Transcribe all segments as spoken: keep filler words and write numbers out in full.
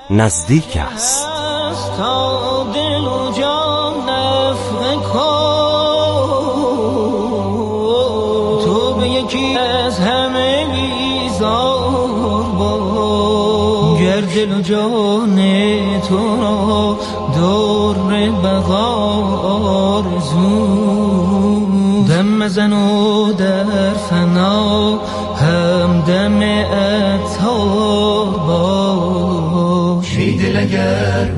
نزدیک است. تا دل و جان نفع کن، تو به یکی از همه بیزار باش. گر دل و جان تو را در بقا آرزو، دم مزن و در فنا همدم عطار باش. ای دل اگر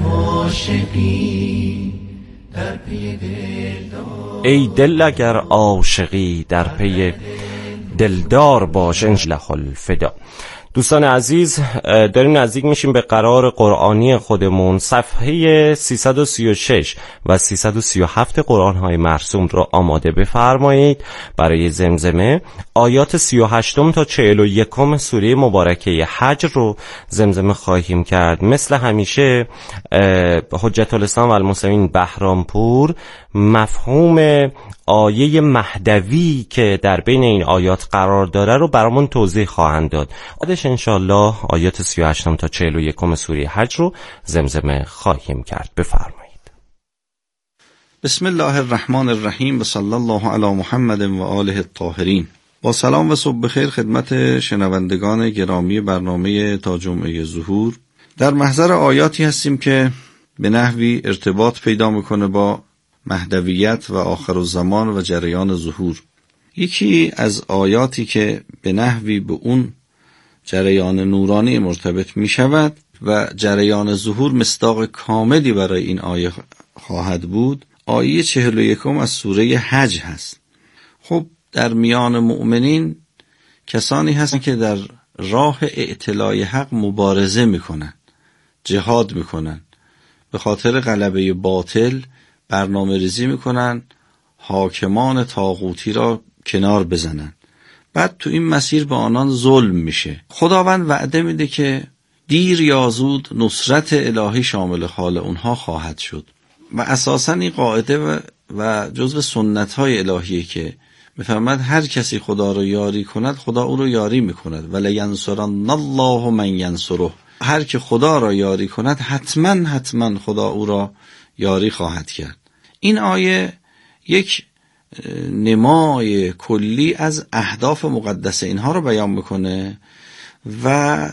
عاشقی در پی دلدار، ای دل اگر عاشقی در پی دلدار باش. انجلح الفدا. دوستان عزیز، داریم نزدیک میشیم به قرار قرآنی خودمون. صفحه سیصد و سی و شش و سیصد و سی و هفت قرآن‌های مرسوم رو آماده بفرمایید برای زمزمه. آیات سی و هشت تا چهل و یک سوره مبارکه حج رو زمزمه خواهیم کرد. مثل همیشه حجت الاسلام و المسلمین بهرامپور مفهوم آیه مهدوی که در بین این آیات قرار داره رو برامون توضیح خواهند داد. بعدش انشالله آیات سی و هشت تا چهل و یک سوره حج رو زمزمه خواهیم کرد. بفرمایید. بسم الله الرحمن الرحیم و صلی الله علی محمد و آله الطاهرین. با سلام و صبح بخیر خدمت شنوندگان گرامی برنامه تا جمعه ظهور. در محضر آیاتی هستیم که به نحوی ارتباط پیدا میکنه با مهدویت و آخرالزمان و جریان ظهور. یکی از آیاتی که به نحوی به اون جریان نورانی مرتبط می شود و جریان ظهور مصداق کاملی برای این آیه خواهد بود، آیه چهل و یکم از سوره حج هست. خب در میان مؤمنین کسانی هستن که در راه اعتلاء حق مبارزه میکنن، جهاد میکنن، به خاطر غلبه باطل برنامه ریزی میکنن حاکمان طاغوتی را کنار بزنن. بعد تو این مسیر به آنان ظلم میشه. خداوند وعده میده که دیر یا زود نصرت الهی شامل حال اونها خواهد شد و اساساً این قاعده و, و جزو سنت‌های الهیه که میفرماد هر کسی خدا رو یاری کند خدا او رو یاری میکند. ولینصرن الله من ینصره. هر که خدا را یاری کند حتما حتما خدا او را یاری خواهد کرد. این آیه یک نمای کلی از اهداف مقدس اینها رو بیان میکنه و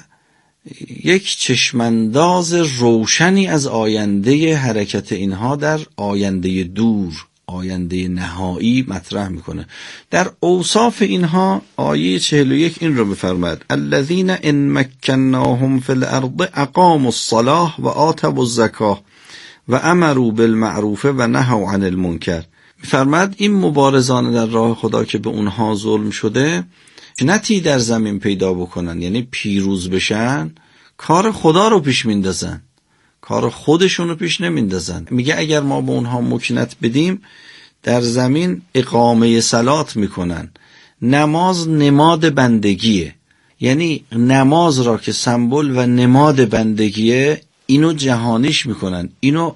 یک چشمانداز روشنی از آینده حرکت اینها در آینده دور، آینده نهایی مطرح میکنه. در اوصاف اینها آیه چهل و یک این رو میفرماد: الذین ان مکناهم فی الارض اقاموا الصلاة و آتوا الزکاة و امروا بالمعروف و نهوا عن المنکر. میفرماد این مبارزان در راه خدا که به اونها ظلم شده نتی در زمین پیدا بکنن، یعنی پیروز بشن، کار خدا رو پیش میندازن، کار خودشون رو پیش نمیندازن. میگه اگر ما به اونها مکنت بدیم در زمین اقامه صلات میکنن. نماز نماد بندگیه، یعنی نماز را که سمبل و نماد بندگیه اینو جهانیش میکنن، اینو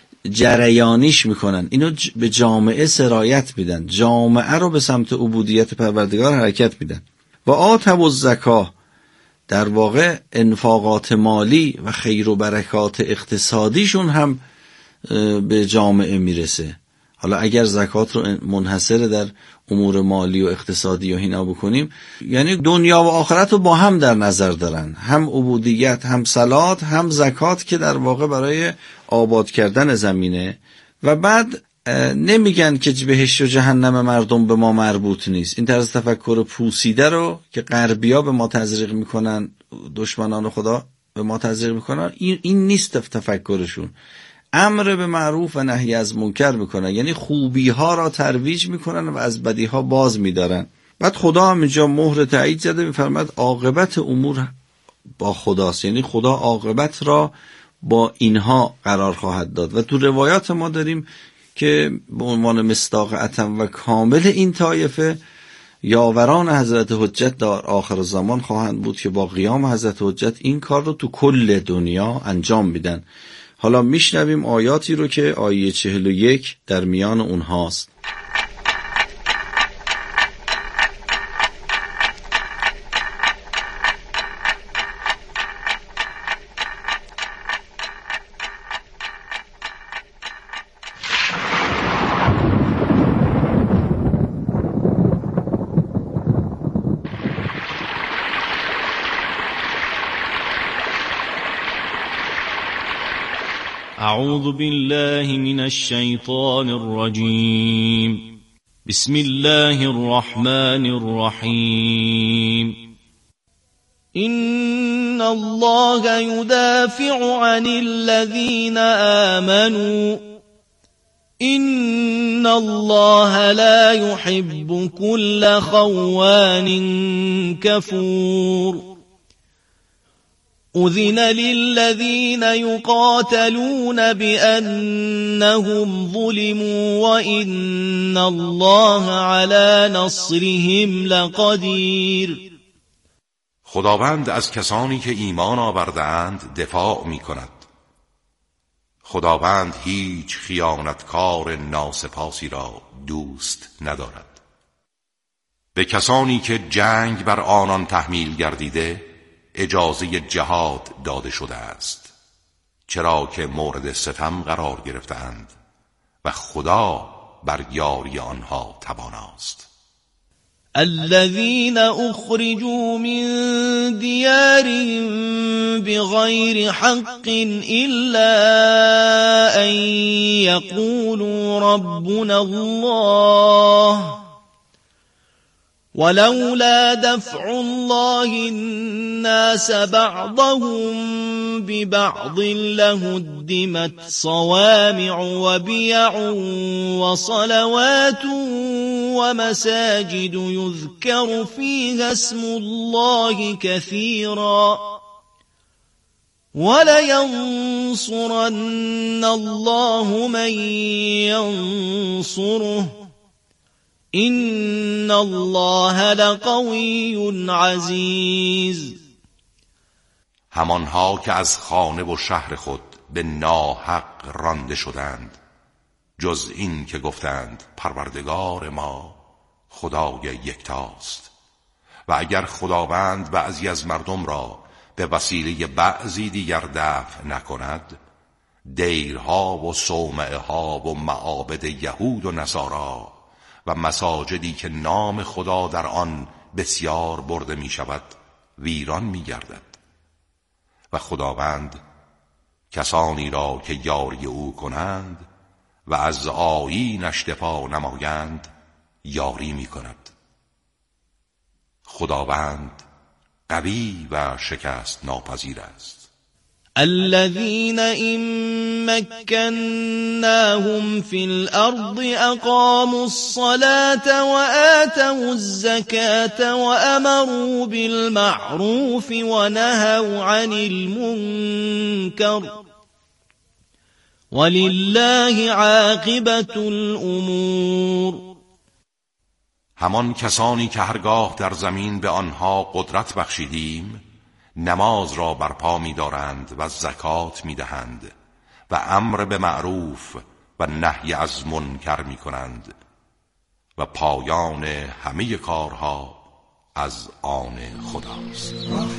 جریانیش میکنن، اینو به جامعه سرایت میدن، جامعه رو به سمت عبودیت پروردگار حرکت میدن. و آتوا الزکاة، در واقع انفاقات مالی و خیر و برکات اقتصادیشون هم به جامعه میرسه. حالا اگر زکات رو منحصر در امور مالی و اقتصادی و اینا بکنیم، یعنی دنیا و آخرت رو با هم در نظر دارن، هم عبودیت، هم صلات، هم زکات که در واقع برای آباد کردن زمینه. و بعد نمیگن که بهشت و جهنم مردم به ما مربوط نیست. این طرز تفکر پوسیده رو که غربی‌ها به ما تزریق میکنن، دشمنان خدا به ما تزریق میکنن، این, این نیست تفکرشون. امر به معروف و نهی از منکر میکنن، یعنی خوبی ها را ترویج میکنن و از بدی ها باز میدارن. بعد خدا هم اینجا مهر تایید زده، میفرماد عاقبت امور با خداست، یعنی خدا عاقبت را با اینها قرار خواهد داد. و تو روایات ما داریم که به عنوان مصداق اتم و کامل این طایفه یاوران حضرت حجت در آخر زمان خواهند بود که با قیام حضرت حجت این کار رو تو کل دنیا انجام میدن. حالا میشنویم آیاتی رو که آیه چهل و یک در میان اونهاست. اعوذ بالله من الشیطان الرجیم. بسم الله الرحمن الرحیم. إن الله يدافع عن الذين آمنوا إن الله لا يحب كل خوان كفور. أذن للذين يقاتلون بأنهم ظلموا وإن الله على نصرهم لقدیر. خداوند از کسانی که ایمان آورده‌اند دفاع می کند. خداوند هیچ خیانتکار ناسپاسی را دوست ندارد. به کسانی که جنگ بر آنان تحمیل گردیده اجازه جهاد داده شده است، چرا که مورد ستم قرار گرفتند و خدا بر یاری آنها تواناست. الذين أخرجوا من ديارهم بغير حق إلا أن يقولوا ربنا الله ولولا دفع الله الناس بعضهم ببعض لهدمت صوامع وبيع وصلوات ومساجد يذكر فيها اسم الله كثيرا ولينصرن الله من ينصره إن الله لقوي عزیز. همانها که از خانه و شهر خود به ناحق رانده شدند، جز این که گفتند پروردگار ما خدای یکتاست، و اگر خداوند بعضی از مردم را به وسیله بعضی دیگر دفع نکند، دیرها و صومعه ها و معابد یهود و نصارا و مساجدی که نام خدا در آن بسیار برده می شود ویران می گردد. و خداوند کسانی را که یاری او کنند و از آیینش دفاع نمایند یاری می کند. خداوند قوی و شکست ناپذیر است. الذين إن مكناهم في الأرض أقاموا الصلاة وآتوا الزكاة وأمروا بالمعروف ونهوا عن المنكر ولله عاقبة الأمور. همان کسانی که هرگاه در زمین به آنها قدرت بخشیدیم نماز را برپا می دارند و زکات می دهند و امر به معروف و نهی از منکر می کنند و پایان همه کارها از آن خداست.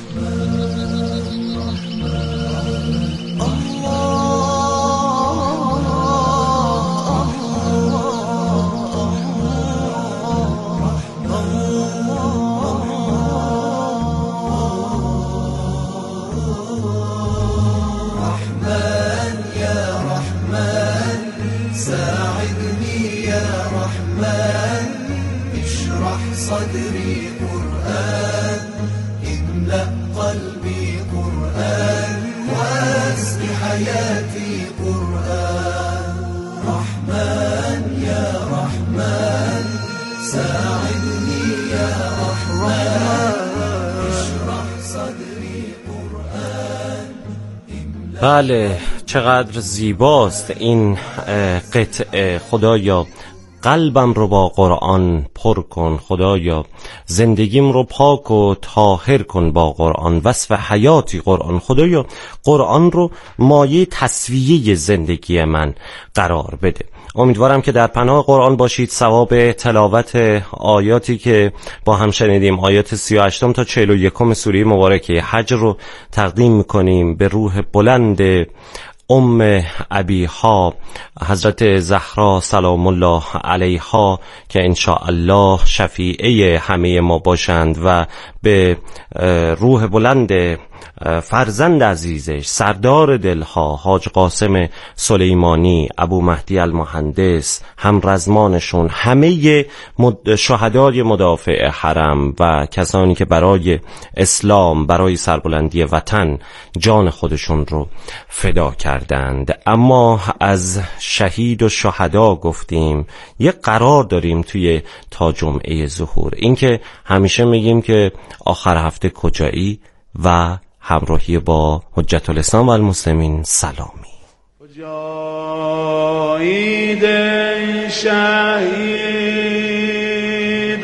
صدري قرآن املأ قلبي قرآن واسق حياتي قرآن. رحمن يا رحمن ساعدني يا رحمن اشرح صدري قرآن. بله، چقدر زیباست این قطعه. خدایا قلبم رو با قرآن پر کن، خدایا زندگیم رو پاک و طاهر کن با قرآن. وصف حیاتی قرآن، خدایا قرآن رو مایه تصفیه زندگی من قرار بده. امیدوارم که در پناه قرآن باشید. ثواب تلاوت آیاتی که با هم شنیدیم، آیات سی و هشت تا چهل و یک سوره مبارکه حج رو تقدیم میکنیم به روح بلند ام ابیها حضرت زهرا سلام الله علیها که انشاءالله شفیعه همه ما باشند، و به روح بلند فرزند عزیزش، سردار دلها، حاج قاسم سلیمانی، ابو مهدی المهندس، هم رزمانشون، همه شهدای مدافع حرم و کسانی که برای اسلام، برای سربلندی وطن جان خودشون رو فدا کردند. اما از شهید و شهدا گفتیم، یه قرار داریم توی تا جمعه ظهور، اینکه همیشه میگیم که آخر هفته کجایی و همراهی با حجت الاسلام و المسلمین سلامی. کجایید شهید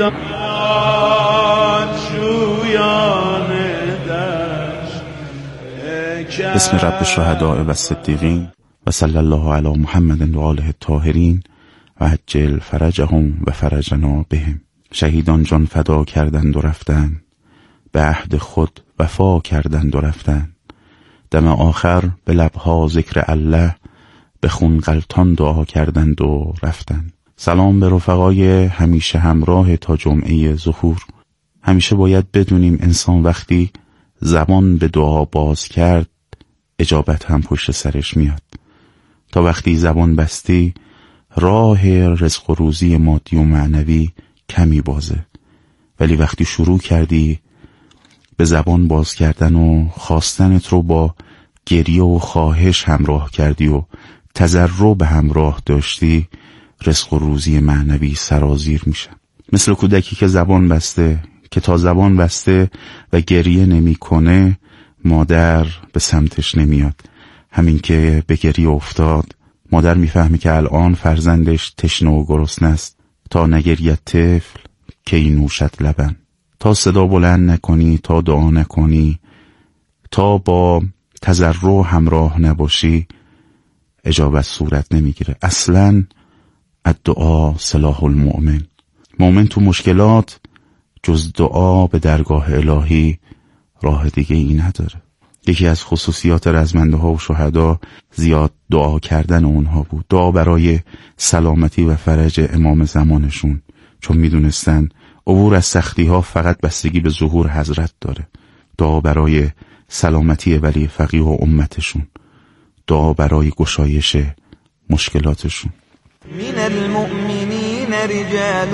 جویان دشت. بسم رب الشهداء و الصدیقین و صلی الله علی محمد و آله الطاهرین و عجل فرجهم و فرجنا بهم. شهیدان جان فدا کردند و رفتند، به عهد خود وفا کردند و رفتند. دم آخر به لبها ذکر الله، به خون غلطان دعا کردند و رفتند. سلام به رفقای همیشه همراه تا جمعه ظهور. همیشه باید بدونیم انسان وقتی زبان به دعا باز کرد، اجابت هم پشت سرش میاد. تا وقتی زبان بستی، راه رزق و روزی مادی و معنوی کمی بازه، ولی وقتی شروع کردی به زبان باز کردن و خواستنت رو با گریه و خواهش همراه کردی و تضرع به همراه داشتی، رزق و روزی معنوی سرازیر میشه. مثل کودکی که زبان بسته، که تا زبان بسته و گریه نمی کنه، مادر به سمتش نمیاد. همین که به گریه افتاد، مادر میفهمی که الان فرزندش تشنه و گرسنه است. تا نگرید طفل کی نوشد لبن. تا صدا بلند نکنی، تا دعا نکنی، تا با تضرع همراه نباشی، اجابت صورت نمیگیره. اصلا الدعا سلاح المؤمن. مؤمن تو مشکلات جز دعا به درگاه الهی راه دیگه ای نداره. یکی از خصوصیات رزمنده ها و شهدا زیاد دعا کردن اونها بود. دعا برای سلامتی و فرج امام زمانشون، چون میدونستن عبور از سختی ها فقط بستگی به ظهور حضرت داره. دعا برای سلامتی ولی فقیه و امتشون، دعا برای گشایش مشکلاتشون. من المؤمنین رجال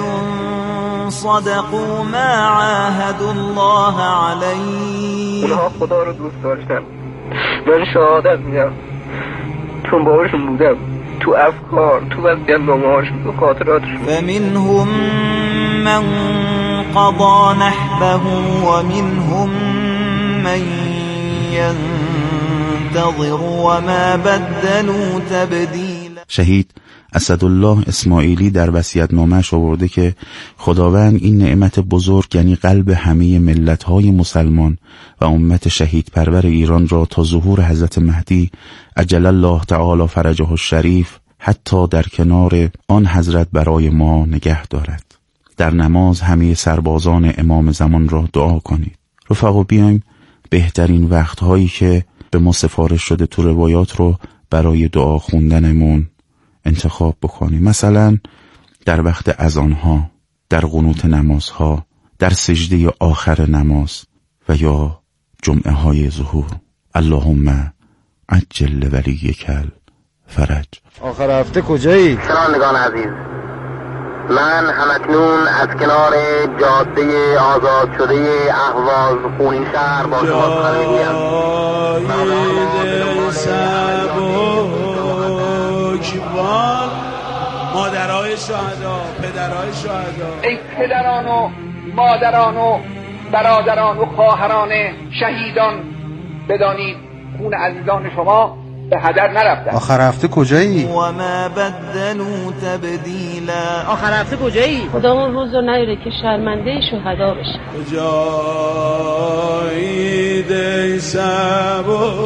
صدقوا ما عاهدوا الله علیه. اونها خدا رو دوست داشتن. من شهادت میدم چون باورشون بودم، تو افکار، تو وصیت‌نامه‌هاشون، تو خاطراتشون. فمنهم من قضى نحبه ومنهم من ينتظر وما بدلوا تبدیلا. شهید اسدالله اسماعیلی در وصیت‌نامه‌اش آورده که خداوند این نعمت بزرگ، یعنی قلب همه ملت‌های مسلمان و امت شهید پرور ایران را تا ظهور حضرت مهدی عجل الله تعالی فرجه الشریف حتی در کنار آن حضرت برای ما نگه دارد. در نماز همه سربازان امام زمان را دعا کنید. رفقا بیایم بهترین وقت‌هایی که به ما سفارش شده تو روایات رو برای دعا خوندنمون انتخاب بکنیم. مثلا در وقت اذانها، در قنوت نمازها، در سجده آخر نماز و یا جمعه های ظهور. اللهم عجل ولیک الفرج. آخر هفته کجایی؟ شنوندگان عزیز، من همکنون از کنار جاده آزاد شده اهواز خونین شهر با شما سخن میگویم. مادرای شهدا، پدرای شهدا، ای پدران و مادران و برادران و خواهران شهیدان، بدانید خون عزیزان شما به هدر نرفته. آخر هفته کجایی؟ و ما بدلوا تبدیلا. آخر هفته کجایی؟ خدا اون روز رو نیاره که شرمنده شهدا بشه. کجایی دی سبو.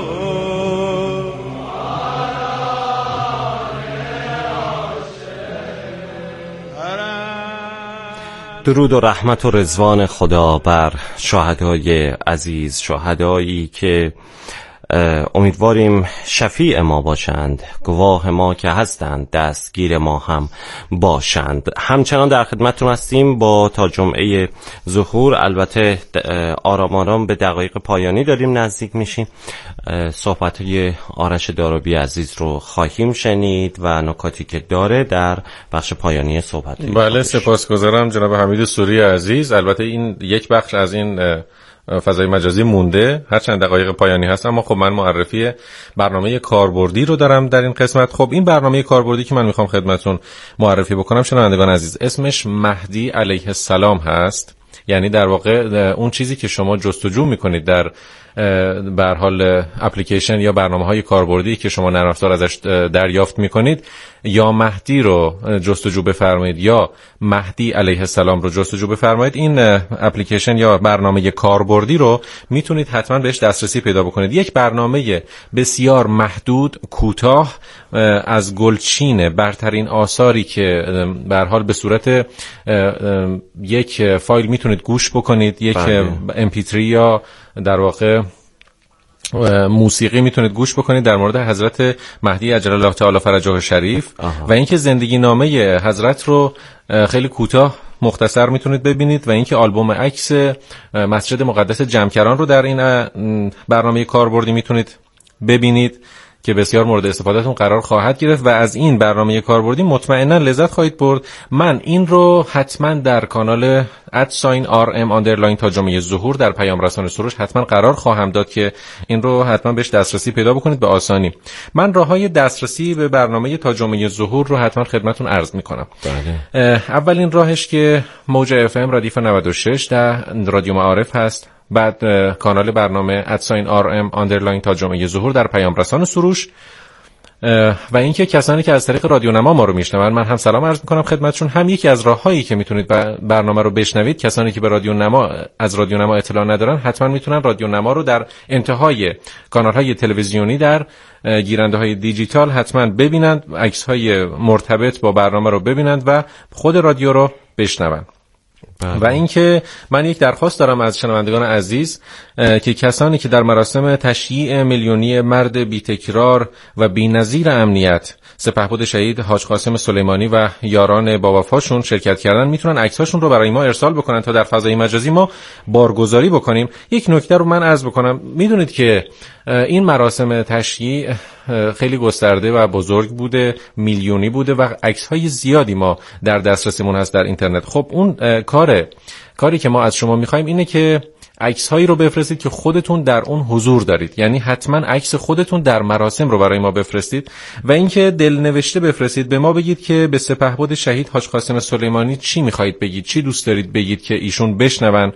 درود و رحمت و رضوان خدا بر شهدای عزیز، شهدایی که امیدواریم شفیع ما باشند، گواه ما که هستند دستگیر ما هم باشند. همچنان در خدمتتون هستیم با تا جمعه ظهور. البته آرام آرام به دقایق پایانی داریم نزدیک میشیم. صحبت‌های آرش دارابی عزیز رو خواهیم شنید و نکاتی که داره در بخش پایانی صحبت. بله، سپاسگزارم جناب حمید سوری عزیز. البته این یک بخش از این فضای مجازی مونده، هر چند دقایق پایانی هست، اما خب من معرفی برنامه کاربردی رو دارم در این قسمت. خب این برنامه کاربردی که من میخوام خدمتون معرفی بکنم شنوندگان عزیز، اسمش مهدی علیه السلام هست. یعنی در واقع اون چیزی که شما جستجو میکنید در به هر حال اپلیکیشن یا برنامه‌های کاربردی که شما نرم افزار ازش دریافت میکنید، یا مهدی رو جستجو بفرمایید یا مهدی علیه السلام رو جستجو بفرمایید، این اپلیکیشن یا برنامه کاربردی رو میتونید حتما بهش دسترسی پیدا بکنید. یک برنامه بسیار محدود، کوتاه، از گلچین برترین آثاری که به هر حال به صورت یک فایل میتونید گوش بکنید، یک ام پی تری یا در واقع موسیقی میتونید گوش بکنید در مورد حضرت مهدی عجل الله تعالی فرجه شریف. آها. و اینکه زندگی نامه حضرت رو خیلی کوتاه مختصر میتونید ببینید، و اینکه آلبوم عکس مسجد مقدس جمکران رو در این برنامه کاربردی میتونید ببینید که بسیار مورد استفادهتون قرار خواهد گرفت و از این برنامه کاربردی مطمئنا لذت خواهید برد. من این رو حتما در کانال ادساین آر ام آندرلاین تا جمعه ظهور در پیام رسان سروش حتما قرار خواهم داد که این رو حتما بهش دسترسی پیدا بکنید به آسانی. من راههای دسترسی به برنامه تا جمعه ظهور رو حتما خدمتتون عرض میکنم. بله. اولین راهش که موج اف ام رادیو نود و شش در رادیو معارف هست، بعد کانال برنامه ادساین آر ام آندرلاین تا جمعه ظهور در پیام رسان سروش، و اینکه کسانی که از طریق رادیو نما ما رو میشنون، من هم سلام عرض میکنم خدمتشون. هم یکی از راههایی که میتونید برنامه رو بشنوید، کسانی که به رادیو نما از رادیو نما اطلاع ندارن حتما میتونن رادیو نما رو در انتهای کانال‌های تلویزیونی در گیرنده‌های دیجیتال حتما ببینند، عکس‌های مرتبط با برنامه رو ببینند و خود رادیو رو بشنوند. بله. و اینکه من یک درخواست دارم از شنوندگان عزیز که کسانی که در مراسم تشییع میلیونی مرد بی‌تکرار و بی‌نظیر امنیت سپهبد شهید حاج قاسم سلیمانی و یاران با وفاشون شرکت کردن، میتونن عکساشون رو برای ما ارسال بکنن تا در فضای مجازی ما بارگذاری بکنیم. یک نکته رو من عرض بکنم، میدونید که این مراسم تشییع خیلی گسترده و بزرگ بوده، میلیونی بوده و عکس‌های زیادی ما در دسترسیمون هست در اینترنت. خب اون کار کاری که ما از شما می‌خوایم اینه که عکس هایی رو بفرستید که خودتون در اون حضور دارید، یعنی حتما عکس خودتون در مراسم رو برای ما بفرستید و اینکه دلنوشته بفرستید، به ما بگید که به سپهبد شهید حاج قاسم سلیمانی چی میخواید بگید، چی دوست دارید بگید که ایشون بشنون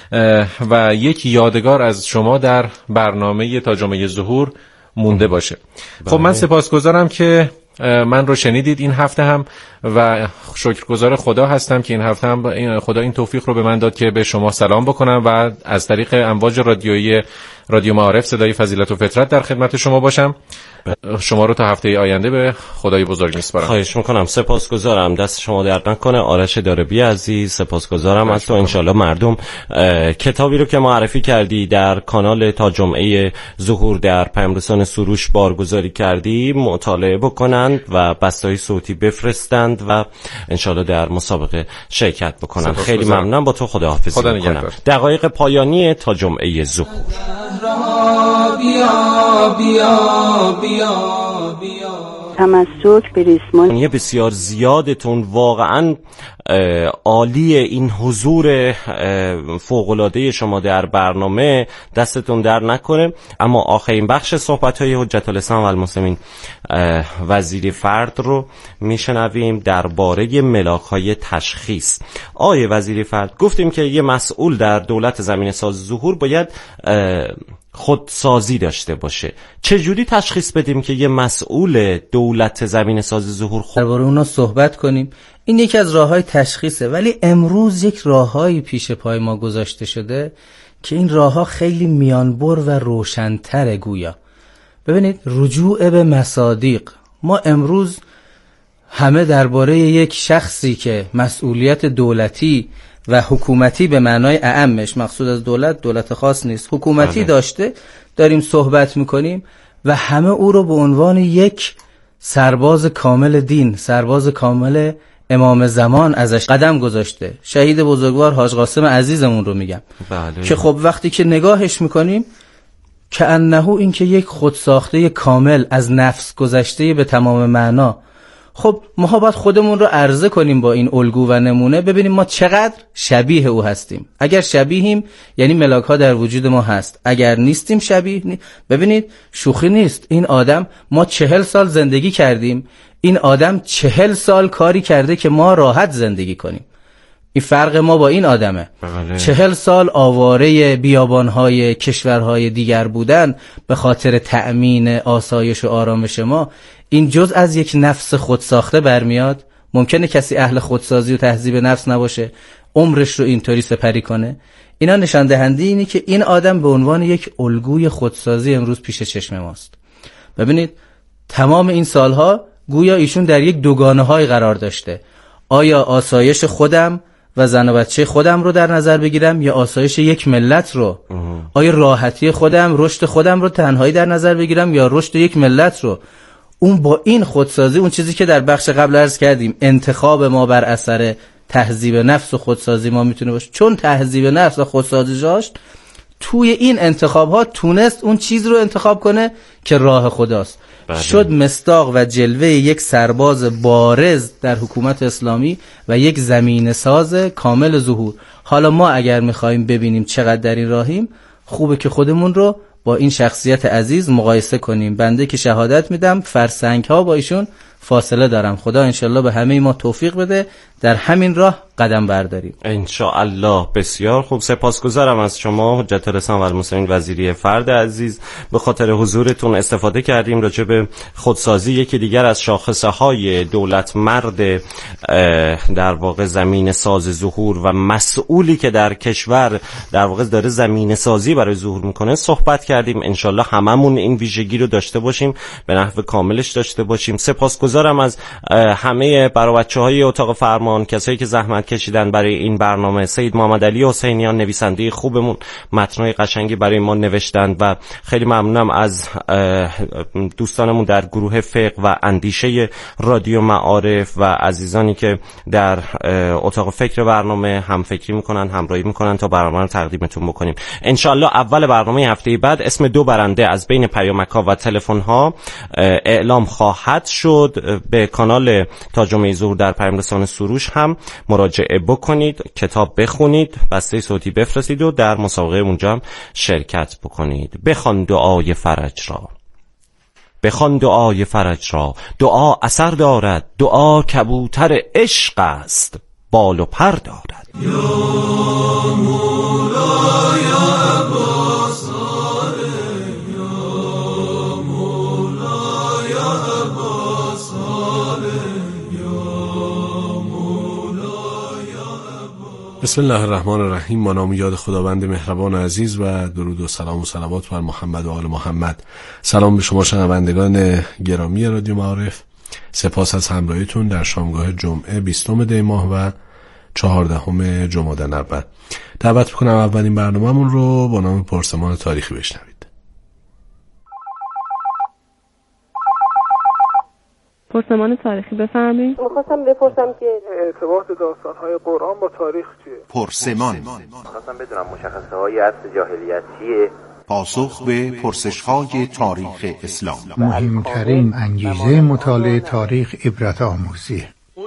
و یک یادگار از شما در برنامه تا جمعه ظهور مونده باشه. خب من سپاسگزارم که من رو شنیدید این هفته هم و شکرگزار خدا هستم که این هفته هم خدا این توفیق رو به من داد که به شما سلام بکنم و از طریق امواج رادیویی رادیو معارف صدای فضیلت و فطرت در خدمت شما باشم. شما رو تا هفته آینده به خدای بزرگ میسپارم. خواهش میکنم. سپاسگزارم. دست شما درد نکنه آرش داربی عزیز. سپاسگزارم از تو. انشالله مردم کتابی رو که معرفی کردی در کانال تا جمعه ظهور در پیام رسان سروش بارگذاری کردی مطالعه بکنند و بسته‌های صوتی بفرستند و انشالله در مسابقه شرکت بکنند. خیلی ممنونم. با تو خداحافظی خدا میکنم. دقایق پایانی تا جمعه ظهور. بیا بیا بیا بیا تمسک به ریسمان بسیار زیادتون، واقعا عالی این حضور فوق‌العاده شما در برنامه، دستتون در نکنه. اما آخرین بخش صحبت‌های حجت الاسلام و المسلمین وزیر فرد رو میشنویم درباره ملاک‌های تشخیص. آیه وزیر فرد، گفتیم که یه مسئول در دولت زمینه ساز ظهور باید خودسازی داشته باشه. چجوری تشخیص بدیم که یه مسئول دولت زمینه ساز ظهور خود درباره اونا صحبت کنیم؟ این یکی از راه‌های تشخیصه، ولی امروز یک راه‌هایی پیش پای ما گذاشته شده که این راه‌ها خیلی میانبر و روشن‌تره گویا. ببینید، رجوع به مصادیق. ما امروز همه درباره یک شخصی که مسئولیت دولتی و حکومتی به معنای اعمش، مقصود از دولت دولت خاص نیست، حکومتی بله. داشته، داریم صحبت میکنیم و همه او رو به عنوان یک سرباز کامل دین، سرباز کامل امام زمان ازش قدم گذاشته. شهید بزرگوار حاج قاسم عزیزمون رو میگم بله. که خب وقتی که نگاهش میکنیم که انه این که یک خودساخته کامل از نفس گذشته به تمام معنا، خب ما باید خودمون رو عرضه کنیم با این الگو و نمونه، ببینیم ما چقدر شبیه او هستیم. اگر شبیهیم یعنی ملاک ها در وجود ما هست، اگر نیستیم شبیه نی... ببینید شوخی نیست، این آدم ما چهل سال زندگی کردیم، این آدم چهل سال کاری کرده که ما راحت زندگی کنیم. این فرق ما با این آدمه. بله. چهل سال آواره بیابانهای کشورهای دیگر بودن به خاطر تأمین آسایش و آرامش ما، این جز از یک نفس خودساخته برمیاد؟ ممکنه کسی اهل خودسازی و تهذیب نفس نباشه عمرش رو اینطوری سپری کنه؟ اینا نشان دهنده اینی که این آدم به عنوان یک الگوی خودسازی امروز پیش چشم ماست. ببینید تمام این سالها گویا ایشون در یک دوگانه های قرار داشته. آیا آسایش خودم و زن و بچه خودم رو در نظر بگیرم یا آسایش یک ملت رو؟ آیا راحتی خودم، رشد خودم رو تنهایی در نظر بگیرم یا رشد یک ملت رو؟ اون با این خودسازی، اون چیزی که در بخش قبل عرض کردیم، انتخاب ما بر اثر تهذیب نفس و خودسازی ما میتونه باشه. چون تهذیب نفس و خودسازی داشت، توی این انتخاب ها تونست اون چیز رو انتخاب کنه که راه خداست. بله. شد مصداق و جلوه یک سرباز بارز در حکومت اسلامی و یک زمین ساز کامل ظهور. حالا ما اگر میخوایم ببینیم چقدر در این راهیم، خوبه که خودمون رو با این شخصیت عزیز مقایسه کنیم. بنده که شهادت میدم فرسنگ ها با ایشون فاصله دارم. خدا انشالله به همه ما توفیق بده در همین راه قدم برداریم انشاءالله. بسیار خوب، سپاسگزارم از شما حجت الاسلام و المسلمین وزیری فرد عزیز، به خاطر حضورتون استفاده کردیم راجع به خودسازی، یکی دیگر از شاخصه های دولت مرد در واقع زمین ساز ظهور و مسئولی که در کشور در واقع داره زمین سازی برای ظهور میکنه صحبت کردیم. انشاءالله هممون این ویژگی رو داشته باشیم، به نحو کاملش داشته باشیم. سپاسگزارم از همه برای بچه‌های اتاق فرمان، کسایی که زحمت کشیدن برای این برنامه. سید محمد علی حسینیان نویسنده خوبمون متنای قشنگی برای ما نوشتند و خیلی ممنونم از دوستانمون در گروه فقه و اندیشه رادیو معارف و عزیزانی که در اتاق فکر برنامه هم فکری میکنن، همراهی میکنن تا برنامه رو تقدیمتون بکنیم. انشالله اول برنامه هفته بعد اسم دو برنده از بین پیامک‌ها و تلفن‌ها اعلام خواهد شد. به کانال تاجمه ظهور در پیامرسان سروش هم مراجعه بکنید، کتاب بخونید، بسته صوتی بفرستید و در مسابقه اونجا هم شرکت بکنید. بخوان دعای فرج را، بخوان دعای فرج را، دعا اثر دارد، دعا کبوتر عشق است، بال و پر دارد. یا مولا یا عباس، یا مولا یا عباس، بسم الله الرحمن الرحیم. با نام یاد خداوند مهربان عزیز و درود و سلام و صلوات بر محمد و آل محمد. سلام به شما شنوندگان گرامی رادیو معارف. سپاس از همراهیتون در شامگاه جمعه بیستم دی ماه و چهاردهم جمادی الاول. دعوت میکنم اولین برنامه‌مون رو با نام پرسمان تاریخی بشنوید. پرسمان تاریخی بفرمایید. می‌خواستم بپرسم که ارتباط داستان‌های قرآن با تاریخ چیه؟ پرسمان. می‌خواستم بدونم مشخصه‌های عصر جاهلیت چیه؟ پاسخ به پرسش‌های تاریخ اسلام. مهمترین انگیزه مطالعه تاریخ عبرت آموزیه.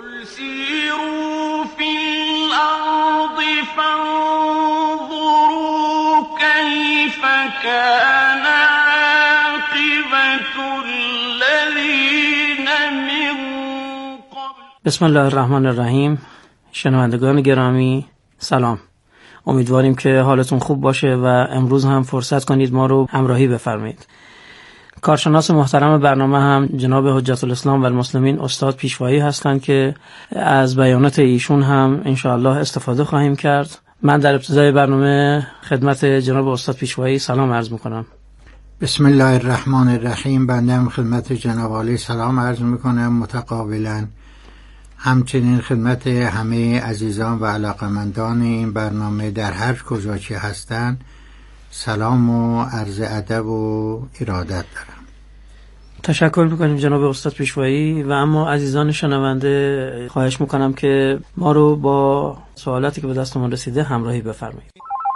بسم الله الرحمن الرحیم. شنوندگان گرامی سلام، امیدواریم که حالتون خوب باشه و امروز هم فرصت کنید ما رو همراهی بفرمایید. کارشناس محترم برنامه هم جناب حجت الاسلام و المسلمین استاد پیشوایی هستند که از بیانات ایشون هم انشاءالله استفاده خواهیم کرد. من در ابتدای برنامه خدمت جناب استاد پیشوایی سلام عرض میکنم. بسم الله الرحمن الرحیم. بنده هم خدمت جناب عالی سلام عرض میکنم متقابلا. همچنین خدمت همه عزیزان و علاقمندان این برنامه در هر کجا که هستند سلام و عرض ادب و ارادت دارم. تشکر میکنیم جناب استاد پیشوایی. و اما عزیزان شنونده خواهش میکنم که ما رو با سوالاتی که به دستمون رسیده همراهی بفرمایید.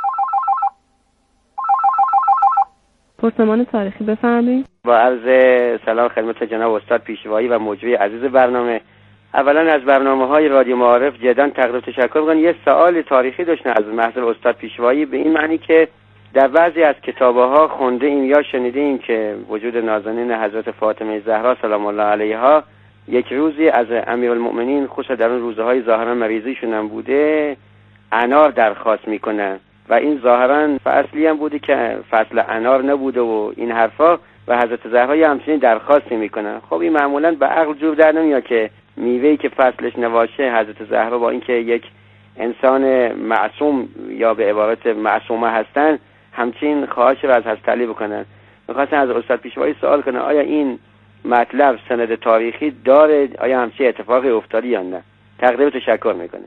پرسمان تاریخی بفرمایید. با عرض سلام خدمت جناب استاد پیشوایی و موجودی عزیز برنامه. اولا از برنامه‌های رادیو معارف جداً تقدیم تشکر می‌کنم. یه سوال تاریخی داشتم از محضر استاد پیشوایی، به این معنی که در بعضی از کتاب‌ها خونده ایم یا شنیده ایم که وجود نازنین حضرت فاطمه زهرا سلام الله علیها یک روزی از امیرالمؤمنین، خصوصا در اون روزهای ظاهرا مریضیشون هم بوده، انار درخواست میکنن و این ظاهرا فصلی هم بوده که فصل انار نبوده و این حرفا و حضرت زهرا همچنین درخواست میکنن. خب این معمولا به عقل جور در نمیاد که میوهی که فصلش نباشه حضرت زهرا با اینکه یک انسان معصوم یا به عبارت معصومه هستن همچین خواهش رو از حضرت علی بکنن. میخواستم از استاد پیشوایی سوال کنه آیا این مطلب سند تاریخی داره، آیا همچین اتفاقی افتاده یا نه؟ تقدیم تشکر میکنه.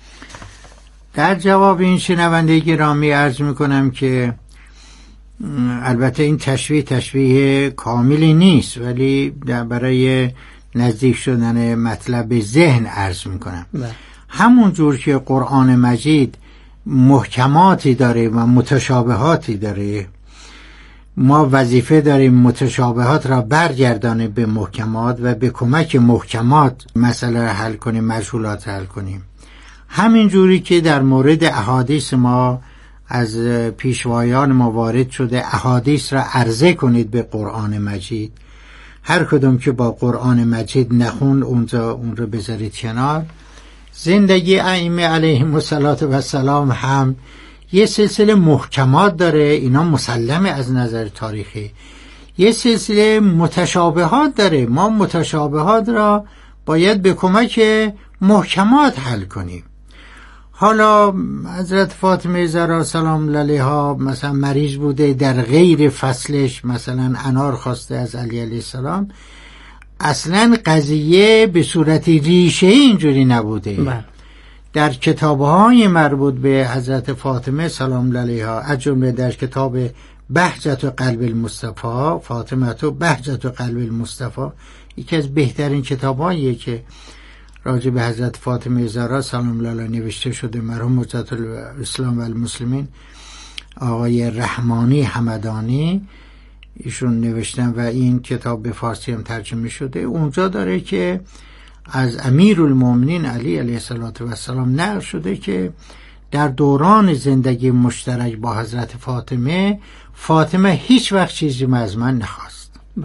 در جواب این شنونده گرامی عرض میکنم که البته این تشبیه تشبیه کاملی نیست، ولی برای نزدیک شدن مطلب به ذهن عرض میکنم. همون جور که قرآن مجید محکماتی داره و متشابهاتی داره، ما وظیفه داریم متشابهات را برگردانیم به محکمات و به کمک محکمات مسئله را حل کنیم، مشغولات حل کنیم. همین جوری که در مورد احادیث ما از پیشوایان ما وارد شده احادیث را عرضه کنید به قرآن مجید، هر کدوم که با قرآن مجید نخون اونجا اون رو بذارید کنار. زندگی ائمه علیهم السلام هم یه سلسله محکمات داره، اینا مسلمه از نظر تاریخی. یه سلسله متشابهات داره، ما متشابهات را باید به کمک محکمات حل کنیم. حالا حضرت فاطمه زهرا سلام علیها مثلا مریض بوده، در غیر فصلش مثلا انار خواسته از علی علیه السلام، اصلا قضیه به صورت ریشه اینجوری نبوده. من. در کتاب‌های مربوط به حضرت فاطمه سلام علیها، از جمله در کتاب بهجت قلب المصطفی، فاطمه تو بهجت قلب المصطفی، یکی از بهترین کتاب‌هاییه که راجع به حضرت فاطمه زهرا سلام علیها نوشته شده. مرحوم حجت الاسلام و المسلمین آقای رحمانی حمدانی ایشون نوشتن و این کتاب به فارسی هم ترجمه شده. اونجا داره که از امیرالمومنین علی علیه السلام نقل شده که در دوران زندگی مشترک با حضرت فاطمه، فاطمه هیچ وقت چیزی از من نخواست. بله.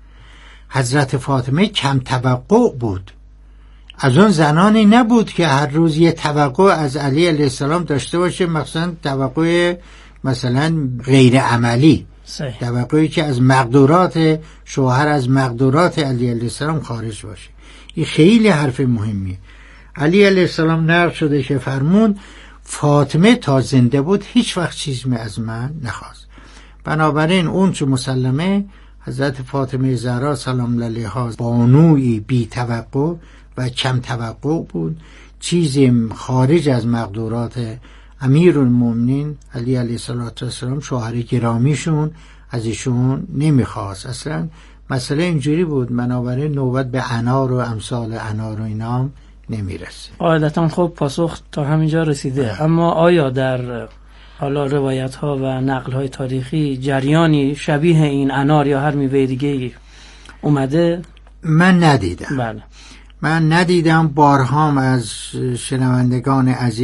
حضرت فاطمه کم توقع بود، از اون زنانی نبود که هر روز یه توقع از علی علیه السلام داشته باشه، مثلا توقع مثلا غیر عملی، توقعی که از مقدورات شوهر، از مقدورات علی علیه السلام خارج باشه. این خیلی حرف مهمیه. علی علیه السلام نقل شده که فرمود فاطمه تا زنده بود هیچ وقت چیزی از من نخواست. بنابراین اون چه مسلمه حضرت فاطمه زهرا سلام علیها بانوی بی توقع و کم توقع بود، چیزی خارج از مقدورات امیرالمومنین علی علیه السلام شوهر گرامیشون از ایشون نمیخواست. اصلا مسئله اینجوری بود، بنابراین نوبت به انار و امثال انار و اینام نمیرسه. قاعدتا خب پاسخ تا همینجا رسیده. اما آیا در حالا روایت ها و نقل های تاریخی جریانی شبیه این انار یا هر میوه دیگه اومده؟ من ندیدم. بله. من ندیدم. بارهام از شنوندگان عزیز